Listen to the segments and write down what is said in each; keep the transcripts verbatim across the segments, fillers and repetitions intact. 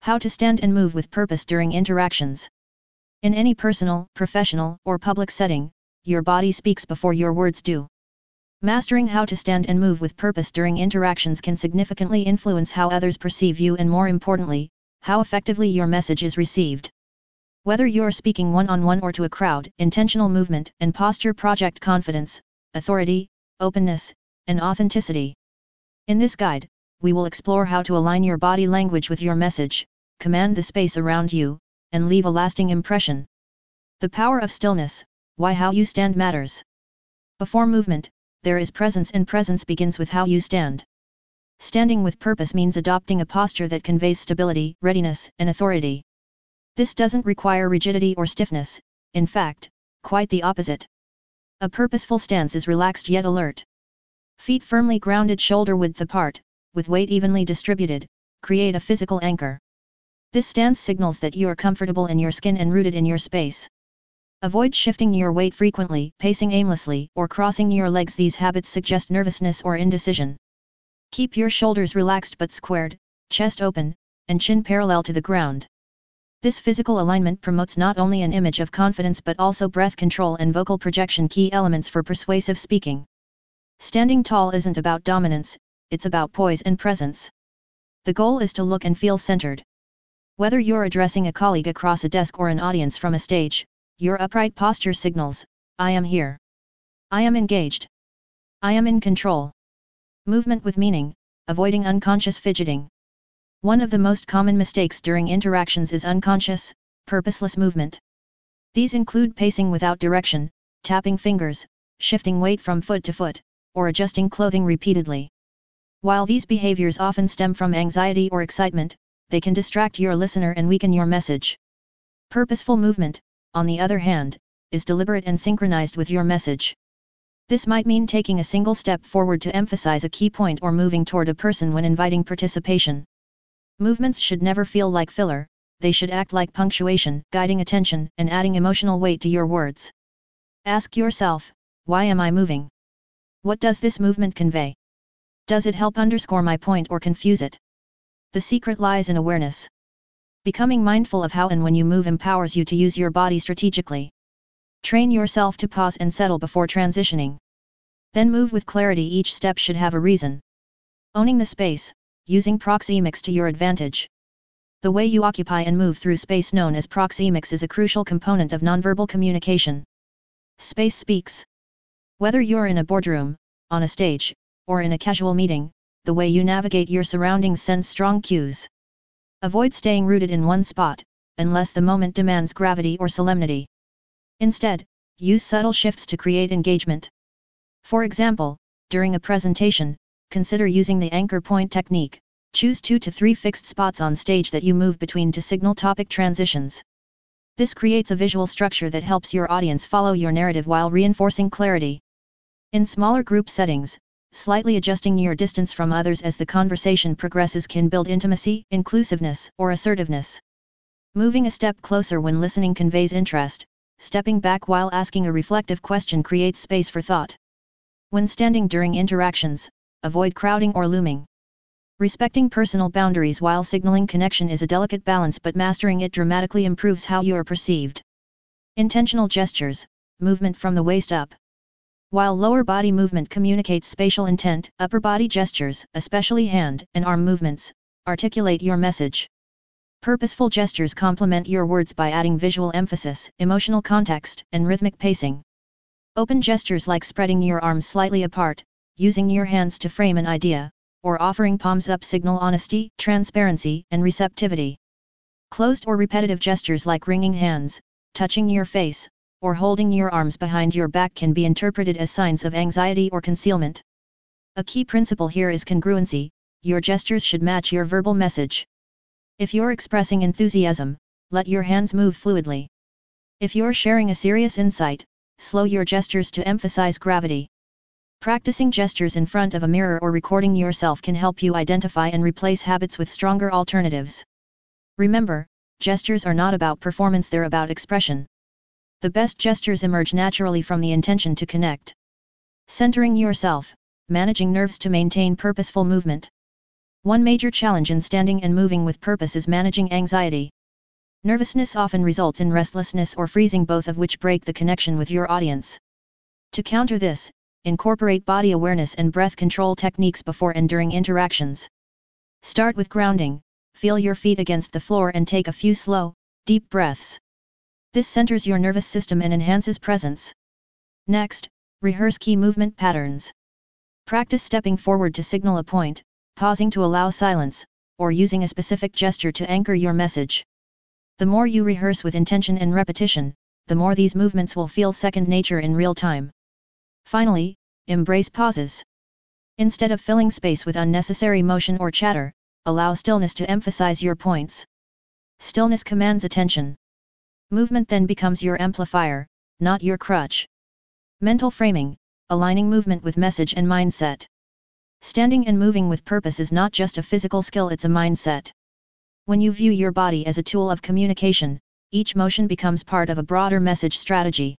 How to stand and move with purpose during interactions. In any personal, professional, or public setting, your body speaks before your words do. Mastering how to stand and move with purpose during interactions can significantly influence how others perceive you and, more importantly, how effectively your message is received. Whether you're speaking one-on-one or to a crowd, intentional movement and posture project confidence, authority, openness, and authenticity. In this guide, we will explore how to align your body language with your message, command the space around you, and leave a lasting impression. The power of stillness, why how you stand matters. Before movement, there is presence, and presence begins with how you stand. Standing with purpose means adopting a posture that conveys stability, readiness, and authority. This doesn't require rigidity or stiffness, in fact, quite the opposite. A purposeful stance is relaxed yet alert. Feet firmly grounded, shoulder width apart, with weight evenly distributed, create a physical anchor. This stance signals that you are comfortable in your skin and rooted in your space. Avoid shifting your weight frequently, pacing aimlessly, or crossing your legs. These habits suggest nervousness or indecision. Keep your shoulders relaxed but squared, chest open, and chin parallel to the ground. This physical alignment promotes not only an image of confidence but also breath control and vocal projection, key elements for persuasive speaking. Standing tall isn't about dominance, it's about poise and presence. The goal is to look and feel centered. Whether you're addressing a colleague across a desk or an audience from a stage, your upright posture signals, I am here. I am engaged. I am in control. Movement with meaning, avoiding unconscious fidgeting. One of the most common mistakes during interactions is unconscious, purposeless movement. These include pacing without direction, tapping fingers, shifting weight from foot to foot, or adjusting clothing repeatedly. While these behaviors often stem from anxiety or excitement, they can distract your listener and weaken your message. Purposeful movement, on the other hand, is deliberate and synchronized with your message. This might mean taking a single step forward to emphasize a key point or moving toward a person when inviting participation. Movements should never feel like filler, they should act like punctuation, guiding attention and adding emotional weight to your words. Ask yourself, why am I moving? What does this movement convey? Does it help underscore my point or confuse it? The secret lies in awareness. Becoming mindful of how and when you move empowers you to use your body strategically. Train yourself to pause and settle before transitioning. Then move with clarity. Each step should have a reason. Owning the space, using proxemics to your advantage. The way you occupy and move through space, known as proxemics, is a crucial component of nonverbal communication. Space speaks. Whether you're in a boardroom, on a stage, or in a casual meeting, the way you navigate your surroundings sends strong cues. Avoid staying rooted in one spot, unless the moment demands gravity or solemnity. Instead, use subtle shifts to create engagement. For example, during a presentation, consider using the anchor point technique. Choose two to three fixed spots on stage that you move between to signal topic transitions. This creates a visual structure that helps your audience follow your narrative while reinforcing clarity. In smaller group settings, slightly adjusting your distance from others as the conversation progresses can build intimacy, inclusiveness, or assertiveness. Moving a step closer when listening conveys interest. Stepping back while asking a reflective question creates space for thought. When standing during interactions, avoid crowding or looming. Respecting personal boundaries while signaling connection is a delicate balance, but mastering it dramatically improves how you are perceived. Intentional gestures, movement from the waist up. While lower body movement communicates spatial intent, upper body gestures, especially hand and arm movements, articulate your message. Purposeful gestures complement your words by adding visual emphasis, emotional context, and rhythmic pacing. Open gestures like spreading your arms slightly apart, using your hands to frame an idea, or offering palms up signal honesty, transparency, and receptivity. Closed or repetitive gestures like wringing hands, touching your face, or holding your arms behind your back can be interpreted as signs of anxiety or concealment. A key principle here is congruency. Your gestures should match your verbal message. If you're expressing enthusiasm, let your hands move fluidly. If you're sharing a serious insight, slow your gestures to emphasize gravity. Practicing gestures in front of a mirror or recording yourself can help you identify and replace habits with stronger alternatives. Remember, gestures are not about performance, they're about expression. The best gestures emerge naturally from the intention to connect. Centering yourself, managing nerves to maintain purposeful movement. One major challenge in standing and moving with purpose is managing anxiety. Nervousness often results in restlessness or freezing, both of which break the connection with your audience. To counter this, incorporate body awareness and breath control techniques before and during interactions. Start with grounding, feel your feet against the floor and take a few slow, deep breaths. This centers your nervous system and enhances presence. Next, rehearse key movement patterns. Practice stepping forward to signal a point, pausing to allow silence, or using a specific gesture to anchor your message. The more you rehearse with intention and repetition, the more these movements will feel second nature in real time. Finally, embrace pauses. Instead of filling space with unnecessary motion or chatter, allow stillness to emphasize your points. Stillness commands attention. Movement then becomes your amplifier, not your crutch. Mental framing, aligning movement with message and mindset. Standing and moving with purpose is not just a physical skill, it's a mindset. When you view your body as a tool of communication, each motion becomes part of a broader message strategy.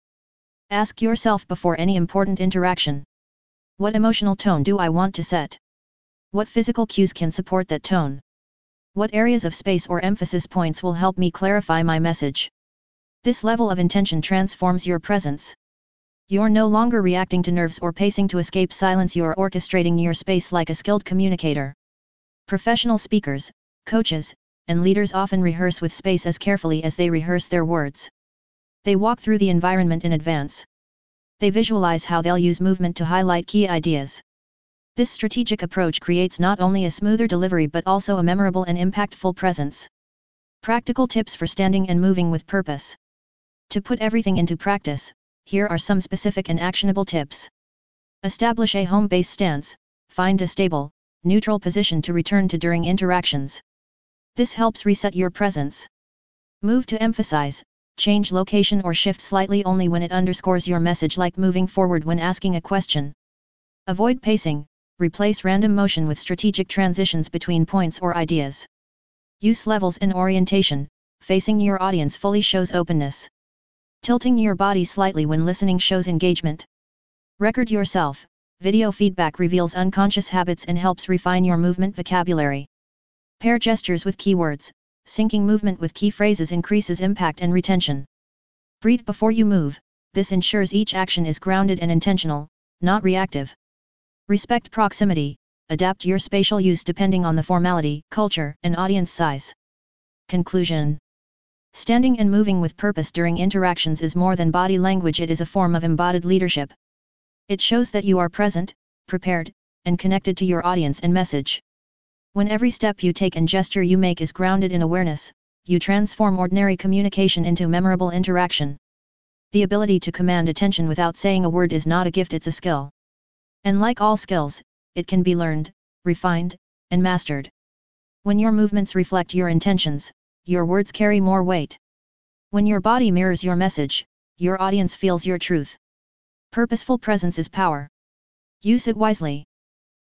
Ask yourself before any important interaction: what emotional tone do I want to set? What physical cues can support that tone? What areas of space or emphasis points will help me clarify my message? This level of intention transforms your presence. You're no longer reacting to nerves or pacing to escape silence, you're orchestrating your space like a skilled communicator. Professional speakers, coaches, and leaders often rehearse with space as carefully as they rehearse their words. They walk through the environment in advance. They visualize how they'll use movement to highlight key ideas. This strategic approach creates not only a smoother delivery but also a memorable and impactful presence. Practical tips for standing and moving with purpose. To put everything into practice, here are some specific and actionable tips. Establish a home base stance. Find a stable, neutral position to return to during interactions. This helps reset your presence. Move to emphasize. Change location or shift slightly only when it underscores your message, like moving forward when asking a question. Avoid pacing. Replace random motion with strategic transitions between points or ideas. Use levels and orientation. Facing your audience fully shows openness. Tilting your body slightly when listening shows engagement. Record yourself. Video feedback reveals unconscious habits and helps refine your movement vocabulary. Pair gestures with keywords. Syncing movement with key phrases increases impact and retention. Breathe before you move. This ensures each action is grounded and intentional, not reactive. Respect proximity. Adapt your spatial use depending on the formality, culture, and audience size. Conclusion. Standing and moving with purpose during interactions is more than body language, it is a form of embodied leadership. It shows that you are present, prepared, and connected to your audience and message. When every step you take and gesture you make is grounded in awareness, you transform ordinary communication into memorable interaction. The ability to command attention without saying a word is not a gift, it's a skill. And like all skills, it can be learned, refined, and mastered. When your movements reflect your intentions, your words carry more weight. When your body mirrors your message, your audience feels your truth. Purposeful presence is power. Use it wisely.